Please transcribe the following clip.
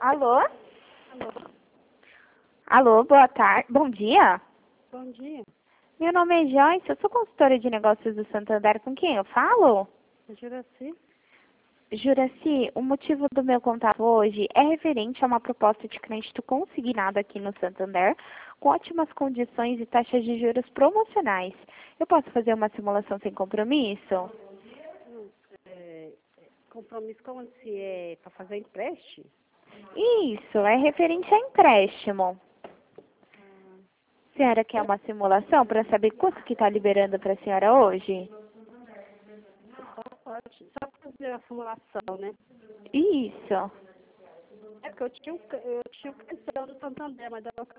Alô? Alô, Alô, boa tarde. Bom dia. bom dia. Meu nome é Joyce, eu sou consultora de negócios do Santander. Com quem eu falo? É Juraci? Juraci, o motivo do meu contato hoje é referente a uma proposta de crédito consignado aqui no Santander, com ótimas condições e taxas de juros promocionais. Eu posso fazer uma simulação sem compromisso? Hum, é, compromisso como se é para fazer empréstimo? Isso, é referente a empréstimo. A senhora quer uma simulação para saber quanto que está liberando para a senhora hoje? Pode. Só para fazer a simulação, né? Isso. É porque eu tinha um cartão do Santander, mas agora